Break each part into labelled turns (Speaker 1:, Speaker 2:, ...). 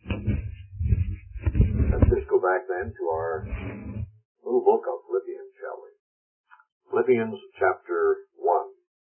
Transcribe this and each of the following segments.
Speaker 1: Let's just go back then to our little book of Philippians, shall we? Philippians chapter 1.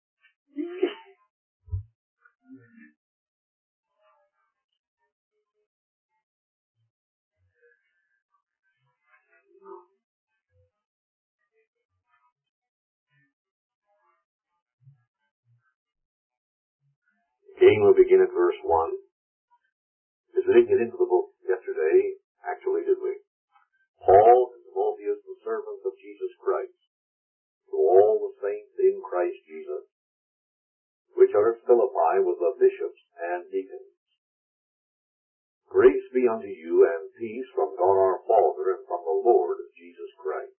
Speaker 1: Again, we'll begin at verse 1. Because we didn't get into the book yesterday, actually, did we? Paul and Timotheus, the servants of Jesus Christ, to all the saints in Christ Jesus, which are at Philippi with the bishops and deacons. Grace be unto you and peace from God our Father and from the Lord Jesus Christ.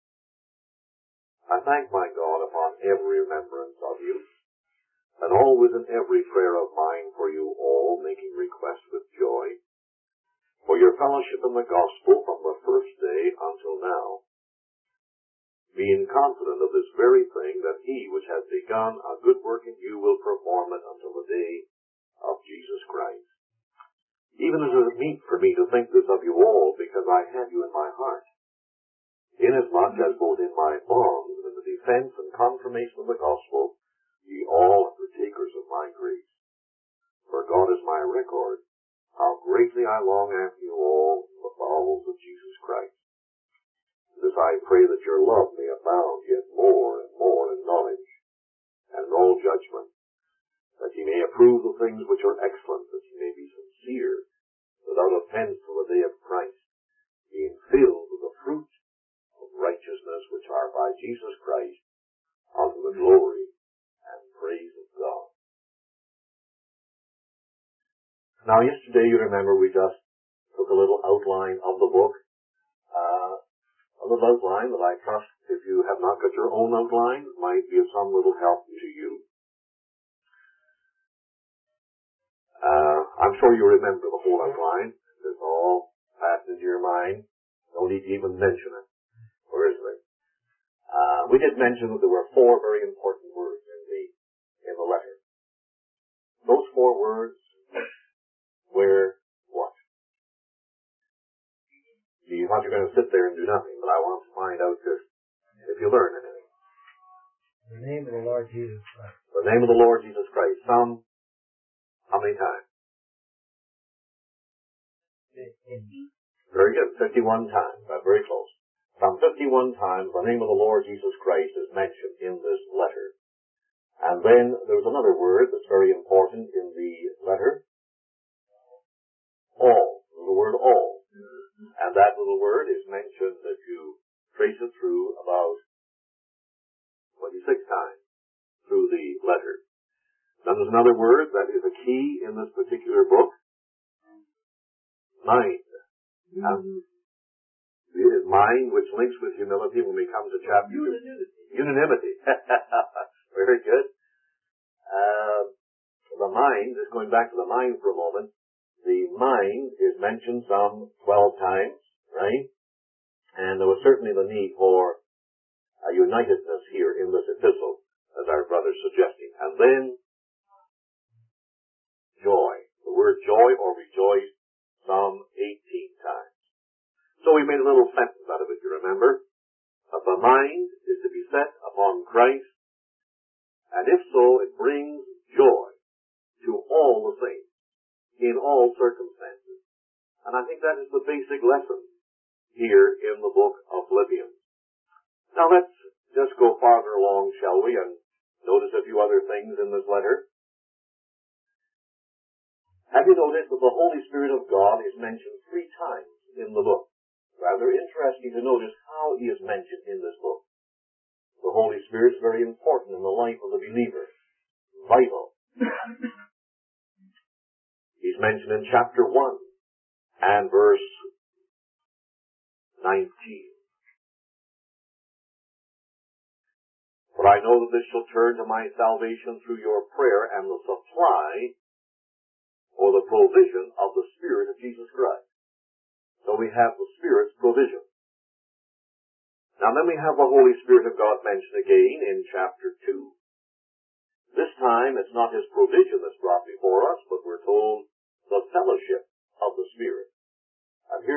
Speaker 1: I thank my God upon every remembrance of you, and always in every prayer of mine for you all, making request with joy, for your fellowship in the gospel from the first day until now, being confident of this very thing, that he which has begun a good work in you will perform it until the day of Jesus Christ. Even as it is meet for me to think this of you all, because I have you in my heart, inasmuch as both in my bonds and in the defense and confirmation of the gospel, ye all are partakers of my grace. For God is my record, how greatly I long after you all in the bowels of Jesus Christ. This I pray, that your love may abound yet more and more in knowledge and in all judgment, that ye may approve the things which are excellent, that ye may be sincere, without offense till the day of Christ, being filled with the fruit of righteousness which are by Jesus Christ, unto the glory and praise of God. Now, yesterday, you remember, we just took a little outline of the book, a little outline that I trust, if you have not got your own outline, might be of some little help to you. I'm sure you remember the whole outline. It's all passed into your mind. No need to even mention it. Where is it? We did mention that there were 4 very important words in the letter. Those 4 words were what? You thought you were going to sit there and do nothing, but I want to find out if you learn anything.
Speaker 2: The name of the Lord Jesus Christ.
Speaker 1: The name of the Lord Jesus Christ. How many times? Very good. 51 times. That's very close. Some 51 times the name of the Lord Jesus Christ is mentioned in this letter. And then there's another word that's very important in the letter. All. The word all. And that little word is mentioned, if you trace it through, about 26 times through the letter. Then there's another word that is a key in this particular book. Mind. It is mind which links with humility when we come to chapter 2. Unanimity. Very good. The mind, just going back to the mind for a moment, the mind is mentioned some 12 times, right? And there was certainly the need for a unitedness here in this epistle, as our brother's suggesting. And then, joy. The word joy or rejoice some 18 times. So we made a little sentence out of it, you remember? That the mind is to be set upon Christ, and if so, it brings joy to all the saints in all circumstances. And I think that is the basic lesson here in the book of Philippians. Now let's just go farther along, shall we, and notice a few other things in this letter. Have you noticed that the Holy Spirit of God is mentioned 3 times in the book? Rather interesting to notice how he is mentioned in this book. The Holy Spirit is very important in the life of the believer. Vital. He's mentioned in chapter 1 and verse 19. For I know that this shall turn to my salvation through your prayer and the supply or the provision of the Spirit of Jesus Christ. So we have the Spirit's provision. Now then we have the Holy Spirit of God mentioned again in chapter 2. This time it's not his provision that's brought before us, but we're told the fellowship of the Spirit.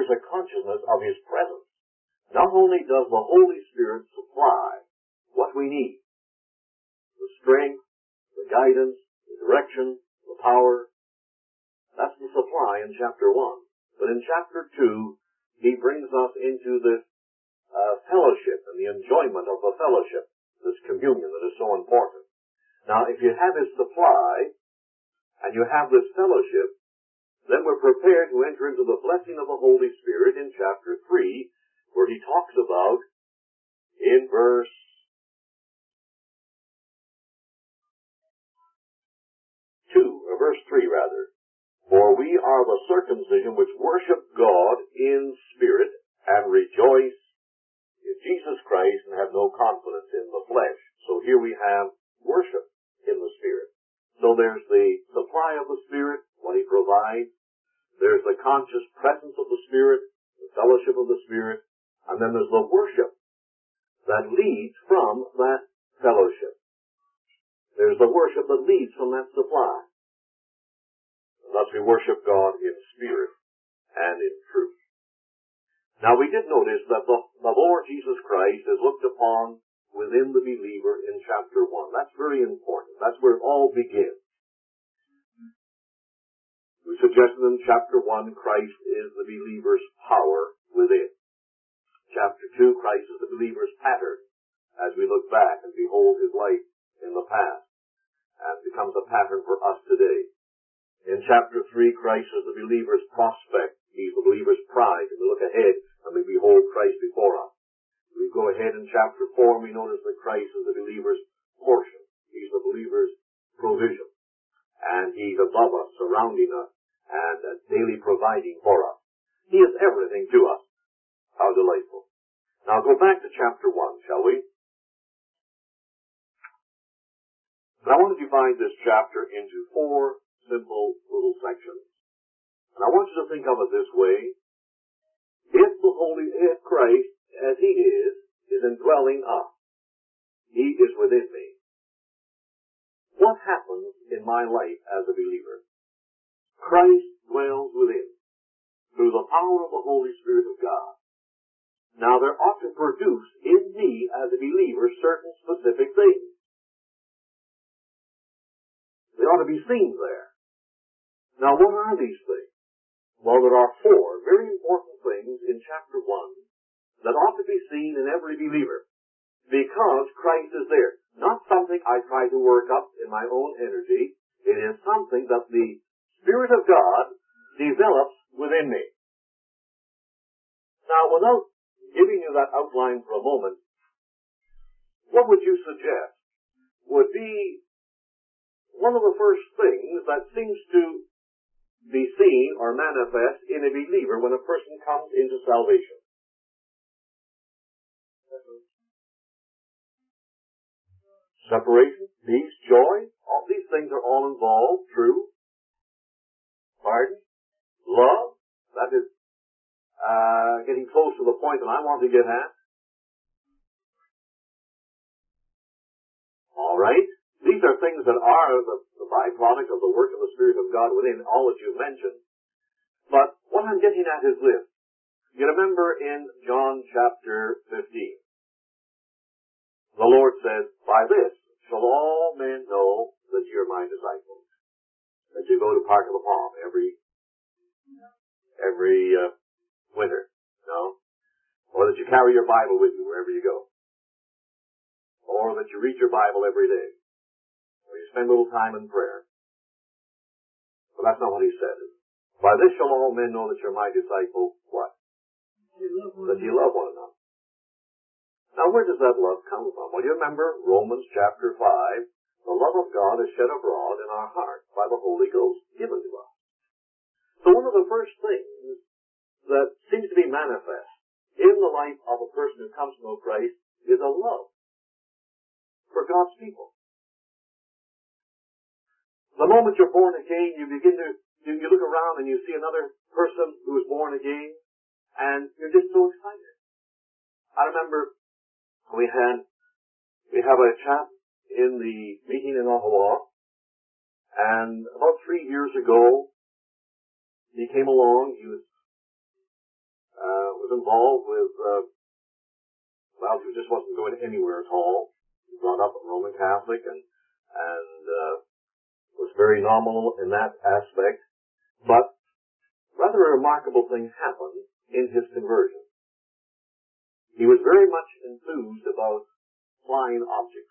Speaker 1: there's a consciousness of His presence. Not only does the Holy Spirit supply what we need, the strength, the guidance, the direction, the power, that's the supply in chapter 1. But in chapter 2, He brings us into this fellowship and the enjoyment of the fellowship, this communion that is so important. Now, if you have His supply and you have this fellowship, then we're prepared to enter into the blessing of the Holy Spirit in chapter 3, where He talks about, in verse 3 rather, for we are the circumcision which worship God in spirit and rejoice in Jesus Christ and have no confidence in the flesh. So here we have worship in the Spirit. So there's the supply of the Spirit, what He provides. There's the conscious presence of the Spirit, the fellowship of the Spirit, and then there's the worship that leads from that fellowship. There's the worship that leads from that supply. And thus we worship God in spirit and in truth. Now we did notice that the Lord Jesus Christ is looked upon within the believer in chapter 1. That's very important. That's where it all begins. We suggested in chapter 1, Christ is the believer's power within. Chapter 2, Christ is the believer's pattern as we look back and behold His life in the past and becomes a pattern for us today. In chapter 3, Christ is the believer's prospect. He's the believer's pride, and we look ahead and we behold Christ before us. We go ahead in chapter 4 and we notice that Christ is the believer's portion. He's the believer's provision. And He's above us, surrounding us, and daily providing for us. He is everything to us. How delightful. Now go back to chapter 1, shall we? And I want to divide this chapter into 4 simple little sections. And I want you to think of it this way. If Christ, as He is indwelling us, He is within me. What happens in my life as a believer? Christ dwells within, through the power of the Holy Spirit of God. Now there ought to produce in me as a believer certain specific things. They ought to be seen there. Now what are these things? Well, there are 4 very important things in chapter 1 that ought to be seen in every believer, because Christ is there. Not something I try to work up in my own energy. It is something that the Spirit of God develops within me. Now, without giving you that outline for a moment, what would you suggest would be one of the first things that seems to be seen or manifest in a believer when a person comes into salvation? Separation, peace, joy, all these things are all involved. True. Pardon? Love, that is getting close to the point that I want to get at. All right. These are things that are the byproduct of the work of the Spirit of God within, all that you've mentioned. But what I'm getting at is this. You remember in John chapter 15, the Lord says, by this shall all men know that you're my disciples. That you go to Park of the Palm every winter, no? Or that you carry your Bible with you wherever you go. Or that you read your Bible every day. Or you spend a little time in prayer. But that's not what He said. By this shall all men know that you're my disciples. What? That you love one another. Now where does that love come from? Well, you remember Romans chapter 5. The love of God is shed abroad in our hearts by the Holy Ghost given to us. So one of the first things that seems to be manifest in the life of a person who comes to know Christ is a love for God's people. The moment you're born again, you look around and you see another person who is born again, and you're just so excited. I remember we have a chap in the meeting in Ottawa, and about 3 years ago, he came along. He was was involved with, he just wasn't going anywhere at all. He was brought up Roman Catholic and was very nominal in that aspect. But rather a remarkable thing happened in his conversion. He was very much enthused about flying objects.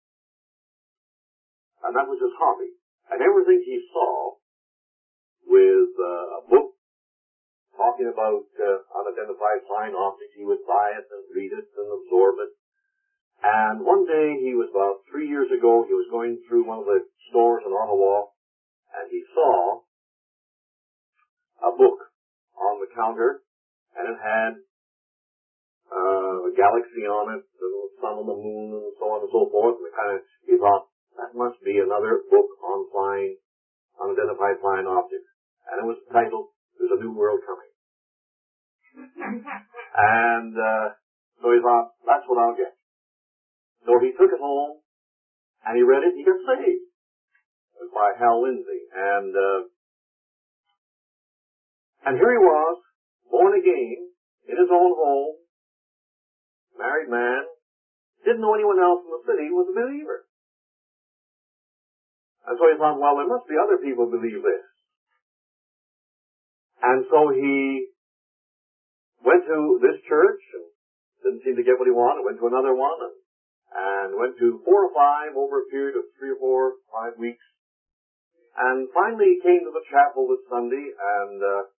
Speaker 1: And that was his hobby. And everything he saw with a book talking about unidentified flying objects, he would buy it and read it and absorb it. And one day, he was about 3 years ago, he was going through one of the stores in Ottawa, and he saw a book on the counter, and it had a galaxy on it, the sun and the moon, and so on and so forth. And he thought, that must be another book on flying, unidentified flying objects. And it was titled, There's a New World Coming. And so he thought, that's what I'll get. So he took it home, and he read it, he got saved. It was by Hal Lindsey. And here he was, born again, in his own home, married man, didn't know anyone else in the city was a believer. And so he thought, well, there must be other people who believe this. And so he went to this church, and didn't seem to get what he wanted, went to another one, and went to 4 or 5 over a period of 3 or 4, 5 weeks. And finally he came to the chapel this Sunday, and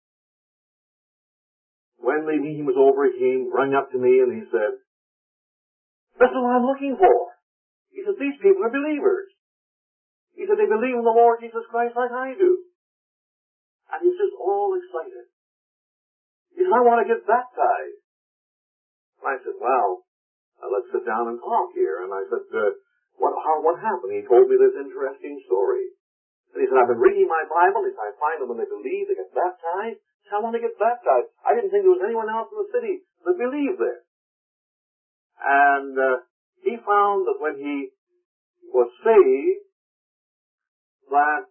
Speaker 1: when the meeting was over, he came running up to me and he said, this is what I'm looking for. He said, these people are believers. He said, they believe in the Lord Jesus Christ like I do. And he's just all excited. He said, I want to get baptized. And I said, well, let's sit down and talk here. And I said, what happened? He told me this interesting story. And he said, I've been reading my Bible. He said, I find that when they believe, they get baptized. So I want to get baptized. I didn't think there was anyone else in the city that believed this. And he found that when he was saved, that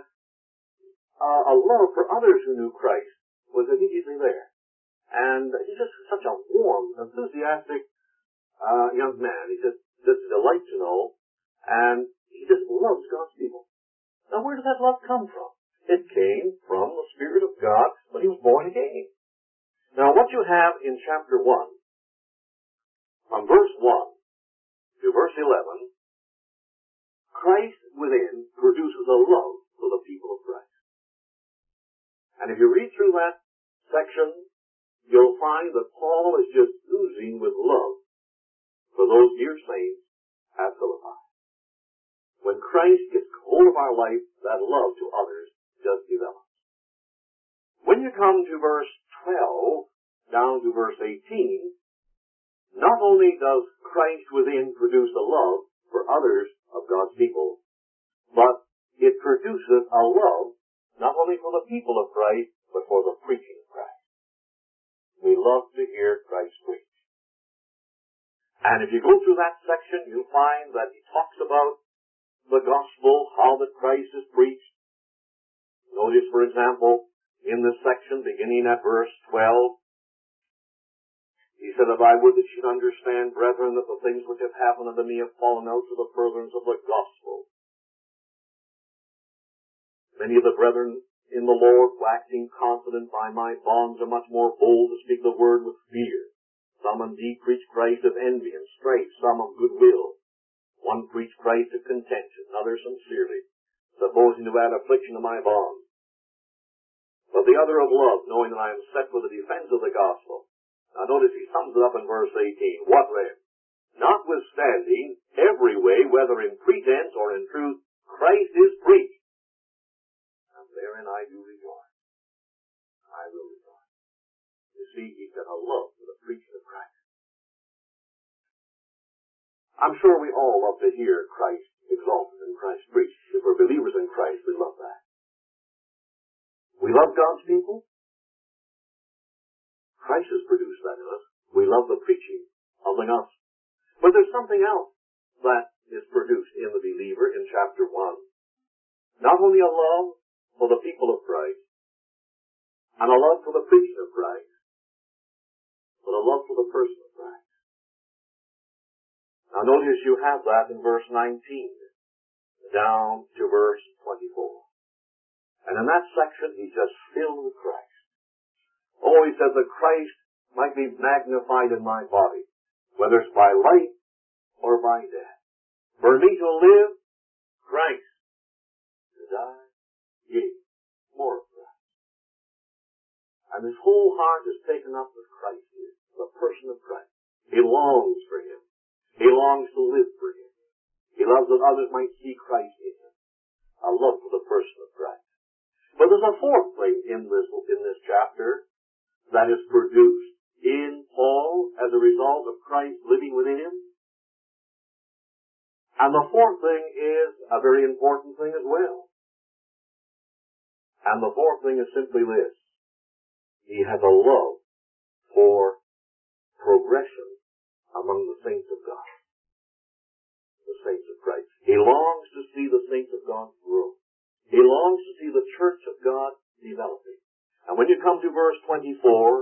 Speaker 1: a love for others who knew Christ was immediately there. And he's just such a warm, enthusiastic young man. He just delights to know, and he just loves God's people. Now, where did that love come from? It came from the Spirit of God when he was born again. Now, what you have in chapter 1, from verse 1 to verse 11, Christ within produces a love for the people of Christ. And if you read through that section, you'll find that Paul is just oozing with love for those dear saints at Philippi. When Christ gets hold of our life, that love to others just develops. When you come to verse 12 down to verse 18, not only does Christ within produce a love for others of God's people, but it produces a love not only for the people of Christ, but for the preaching of Christ. We love to hear Christ preach. And if you go through that section, you'll find that he talks about the gospel, how that Christ is preached. Notice, for example, in this section, beginning at verse 12, he said, if I would that you'd understand, brethren, that the things which have happened unto me have fallen out to the furtherance of the gospel. Many of the brethren in the Lord, waxing confident by my bonds, are much more bold to speak the word with fear. Some indeed preach Christ of envy and strife, some of goodwill. One preached Christ of contention, another sincerely, supposing to add affliction to my bonds. But the other of love, knowing that I am set for the defense of the gospel. Now notice he sums it up in verse 18. What then? Notwithstanding, every way, whether in pretense or in truth, Christ is preached. And therein I do rejoice. I will rejoice. You see, he's got a love for the preaching of Christ. I'm sure we all love to hear Christ exalted and Christ preached. If we're believers in Christ, we love that. We love God's people. Christ has produced that in us. We love the preaching of the gospel. But there's something else that is produced in the believer in chapter 1. Not only a love for the people of Christ, and a love for the preaching of Christ, but a love for the person of Christ. Now notice you have that in verse 19 down to verse 24. And in that section, he's just filled with Christ. Oh, he says that Christ might be magnified in my body, whether it's by life or by death. For me to live, Christ. To die, yea, more of Christ. And his whole heart is taken up with Christ here, the person of Christ. He longs for him. He longs to live for him. He loves that others might see Christ in him. A love for the person of Christ. But there's a fourth thing in this chapter that is produced in Paul as a result of Christ living within him. And the fourth thing is a very important thing as well. And the fourth thing is simply this. He has a love for progression among the saints of God. The saints of Christ. He longs to see the saints of God grow. He longs to see the church of God developing. And when you come to verse 24,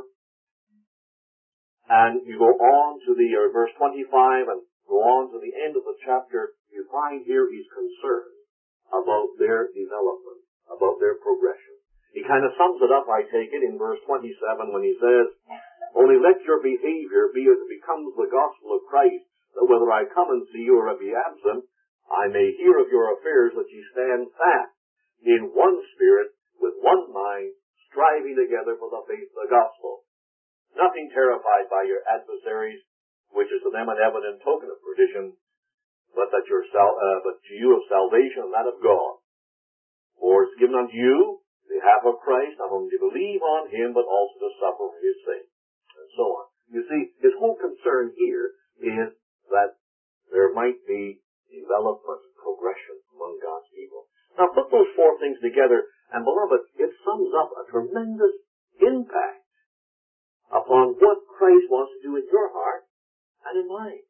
Speaker 1: and you go on to verse 25 and go on to the end of the chapter, you find here he's concerned about their development, about their progression. He kind of sums it up, I take it, in verse 27 when he says, only let your behavior be as it becomes the gospel of Christ, that whether I come and see you or be absent, I may hear of your affairs that ye stand fast in one spirit, with one mind, striving together for the faith of the gospel. Nothing terrified by your adversaries, which is to them an evident token of perdition, but to you of salvation and that of God. For it's given unto you the behalf of Christ, not only to believe on him, but also to suffer for his sake. And so on. You see, his whole concern here is that there might be development and progression among God's people. Now put those four things together, and beloved, it sums up a tremendous impact upon what Christ wants to do in your heart and in mine.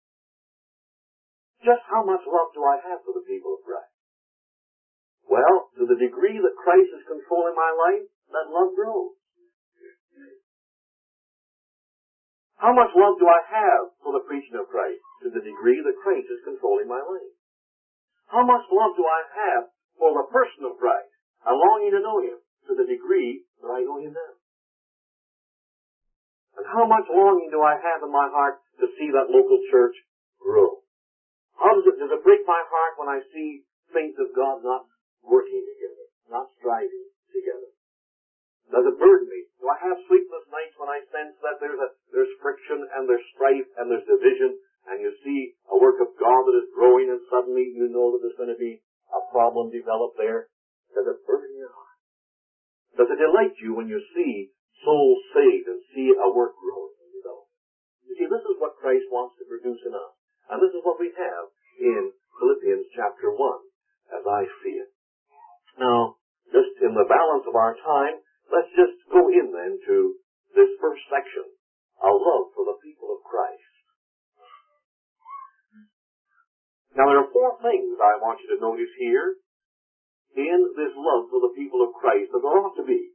Speaker 1: Just how much love do I have for the people of Christ? Well, to the degree that Christ is controlling my life, that love grows. How much love do I have for the preaching of Christ? To the degree that Christ is controlling my life. How much love do I have for the person of Christ? A longing to know him to the degree that I know him now. And how much longing do I have in my heart to see that local church grow? Does it break my heart when I see saints of God not working together, not striving together? Does it burden me? Do I have sleepless nights when I sense that there's friction and there's strife and there's division, and you see a work of God that is growing and suddenly you know that there's going to be a problem develop there? Does it burden your heart? Does it delight you when you see souls saved and see a work growing and developing? You see, this is what Christ wants to produce in us. And this is what we have in Philippians chapter 1, as I see it. Now, just in the balance of our time, let's just go in then to this first section, a love for the people of Christ. Now, there are four things I want you to notice here in this love for the people of Christ that there ought to be.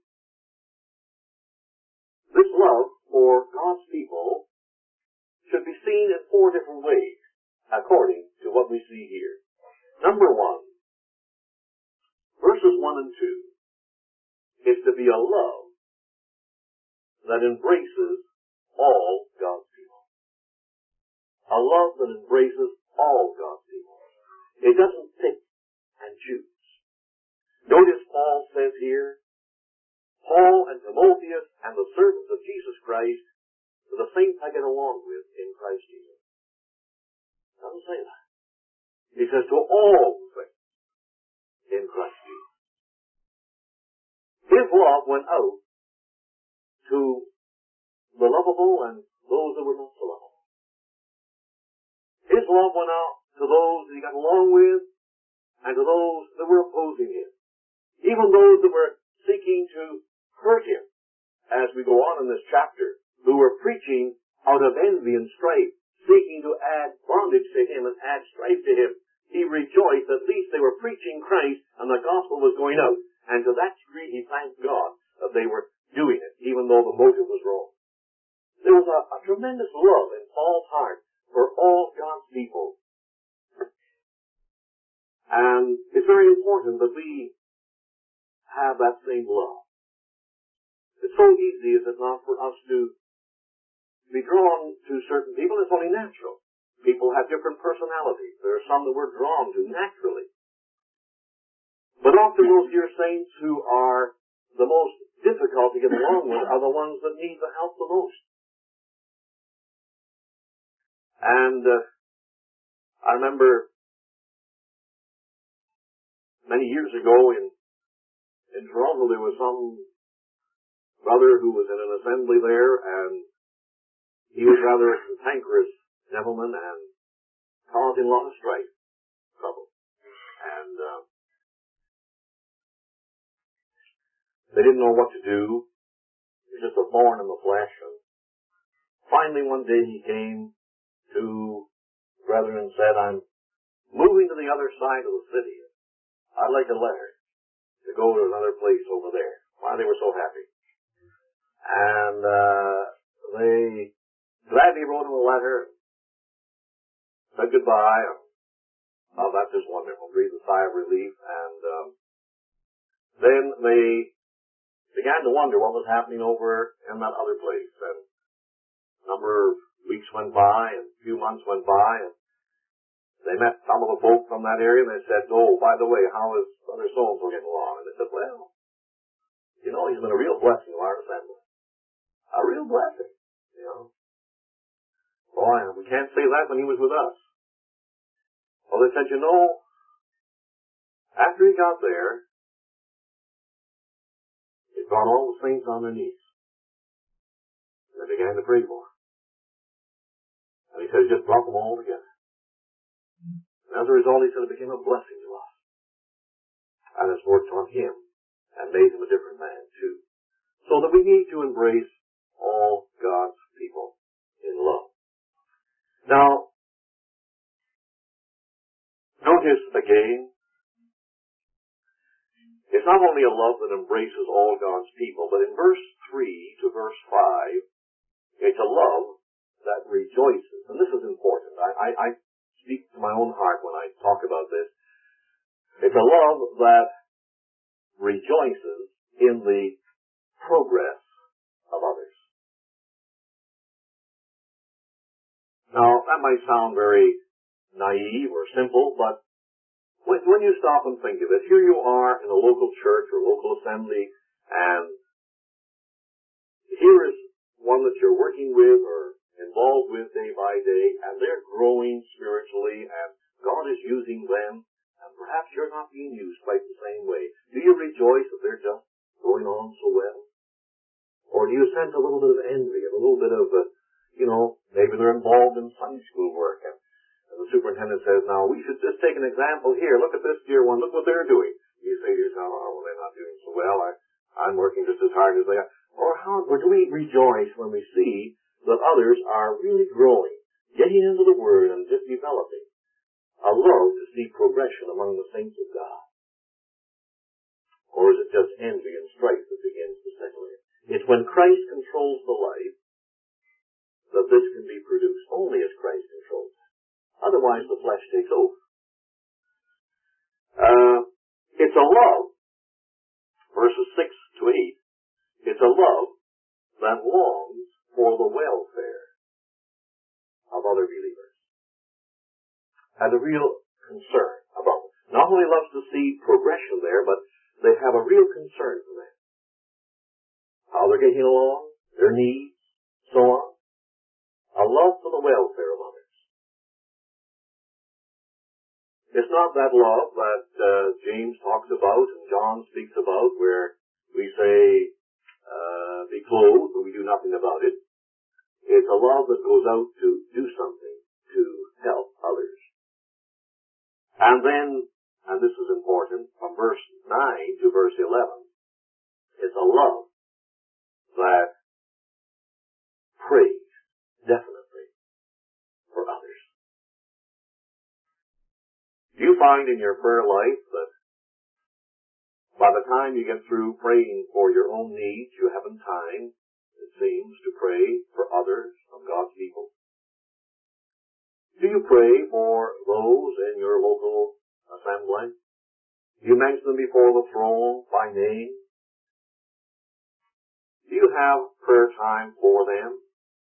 Speaker 1: This love for God's people should be seen in four different ways, according to what we see here. Number one, verses 1 and 2, is to be a love that embraces all God's people. A love that embraces all God's people. It doesn't pick and choose. Notice Paul says here, Paul and Timotheus and the servants of Jesus Christ are the saints I get along with in Christ Jesus. It doesn't say that. He says to all the saints in Christ Jesus. His love went out to the lovable and those that were not so lovable. His love went out to those that he got along with and to those that were opposing him. Even those that were seeking to hurt him, as we go on in this chapter, who were preaching out of envy and strife, seeking to add bondage to him and add strife to him. He rejoiced that at least they were preaching Christ and the gospel was going out. And to that degree he thanked God that they were doing it, even though the motive was wrong. There was a tremendous love in Paul's heart for all God's people. And it's very important that we have that same love. It's so easy, is it not, for us to be drawn to certain people? It's only natural. People have different personalities. There are some that we're drawn to naturally. But often those dear saints who are the most difficult to get along with are the ones that need the help the most. And I remember many years ago in Toronto, there was some brother who was in an assembly there, and he was rather a cantankerous gentleman and causing a lot of strife, trouble. And they didn't know what to do. It was just a thorn in the flesh. And finally one day he came to brethren and said, "I'm moving to the other side of the city. I'd like a letter to go to another place over there." Why, they were so happy. And they gladly wrote him a letter, said goodbye. Oh, that's just wonderful. Breathed a sigh of relief. And then they began to wonder what was happening over in that other place. And a number of weeks went by, and a few months went by, and they met some of the folk from that area, and they said, "Oh, by the way, how is Brother so-and-so getting along?" And they said, "Well, you know, he's been a real blessing to our assembly. A real blessing, you know. Boy, we can't say that when he was with us." Well, they said, "You know, after he got there, it brought all the saints on their knees. And they began to pray for him. And he said, it just brought them all together. And as a result, he said, it became a blessing to us. And it's worked on him and made him a different man, too." So that we need to embrace all God's people in love. Now, notice again, it's not only a love that embraces all God's people, but in verse 3 to verse 5, it's a love that rejoices. And this is important. I speak to my own heart when I talk about this. It's a love that rejoices in the progress of others. Now, that might sound very naive or simple, but when you stop and think of it, here you are in a local church or local assembly, and here is one that you're working with or involved with day by day, and they're growing spiritually, and God is using them, and perhaps you're not being used quite the same way. Do you rejoice that they're just going on so well? Or do you sense a little bit of envy, a little bit of, maybe they're involved in Sunday school work, and the superintendent says, "Now, we should just take an example here. Look at this dear one. Look what they're doing." You say to yourself, "Oh, well, they're not doing so well. I'm working just as hard as they are." Or do we rejoice when we see that others are really growing, getting into the Word and just developing a love to see progression among the saints of God? Or is it just envy and strife that begins to settle in? It's when Christ controls the life that this can be produced, only as Christ controls it. Otherwise, the flesh takes over. It's a love, verses 6 to 8, it's a love that longs for the welfare of other believers. Has a real concern about them. Not only loves to see progression there, but they have a real concern for them. How they're getting along, their needs, so on. A love for the welfare of others. It's not that love that James talks about and John speaks about, where we say, be clothed, but we do nothing about it. It's a love that goes out to do something to help others. And then, and this is important, from verse 9 to verse 11, it's a love that prays definitely for others. Do you find in your prayer life that by the time you get through praying for your own needs, you haven't time, it seems, to pray for others from God's people? Do you pray for those in your local assembly? Do you mention them before the throne by name? Do you have prayer time for them?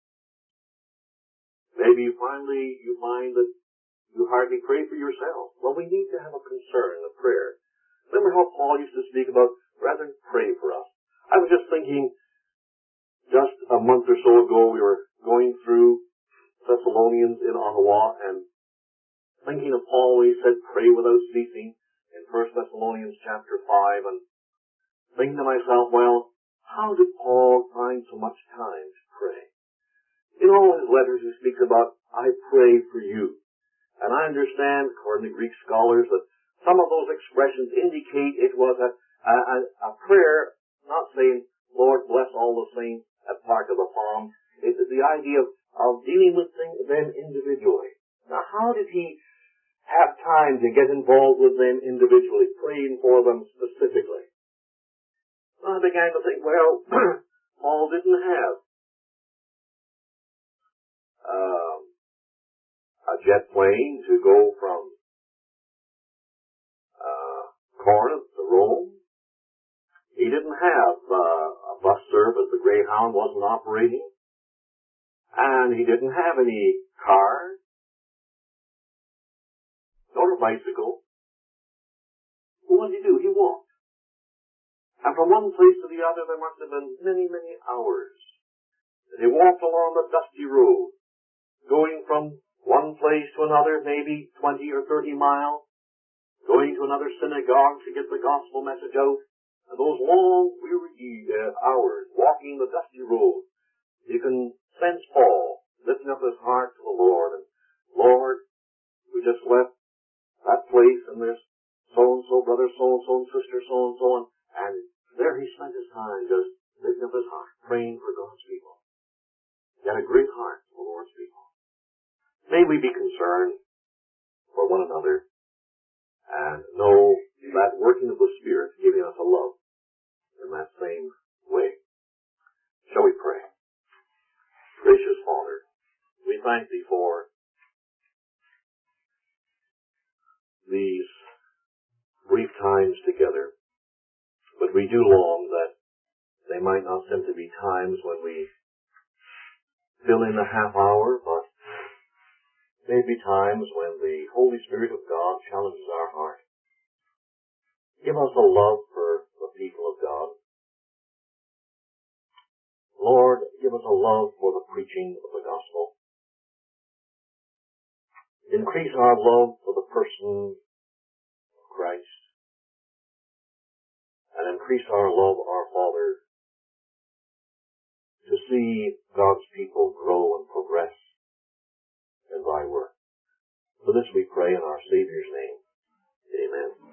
Speaker 1: Maybe you find that you hardly pray for yourself. Well, we need to have a concern, a prayer. Remember how Paul used to speak about, rather pray for us. I was just thinking, just a month or so ago, we were going through Thessalonians in Ottawa, and thinking of Paul when he said, pray without ceasing, in 1 Thessalonians chapter 5, and thinking to myself, well, how did Paul find so much time to pray? In all his letters he speaks about, I pray for you. And I understand, according to Greek scholars, that some of those expressions indicate it was a prayer, not saying, Lord bless all the saints at Park of the Palm. It's the idea of dealing with them individually. Now, how did he have time to get involved with them individually, praying for them specifically? Well, I began to think, well, Paul didn't have a jet plane to go from Corinth to Rome. He didn't have a bus service. The Greyhound wasn't operating. And he didn't have any car, nor a bicycle. What did he do? He walked. And from one place to the other, there must have been many, many hours. And he walked along the dusty road, going from one place to another, maybe 20 or 30 miles, going to another synagogue to get the gospel message out. And those long, weary hours walking the dusty road, you can sense Paul lifting up his heart to the Lord. And, Lord, we just left that place, and there's so-and-so, brother so-and-so, and sister so-and-so, and there he spent his time just lifting up his heart, praying for God's people. He had a great heart for the Lord's people. May we be concerned for one another and know that working of the Spirit giving us a love in that same way. Shall we pray? Gracious Father, we thank Thee for these brief times together, but we do long that they might not simply be times when we fill in a half hour, but may be times when the Holy Spirit of God challenges our heart. Give us a love for the people of God. Lord, give us a love for the preaching of the gospel. Increase our love for the person of Christ. And increase our love, our Father, to see God's people grow and progress in Thy work. For this we pray in our Savior's name. Amen.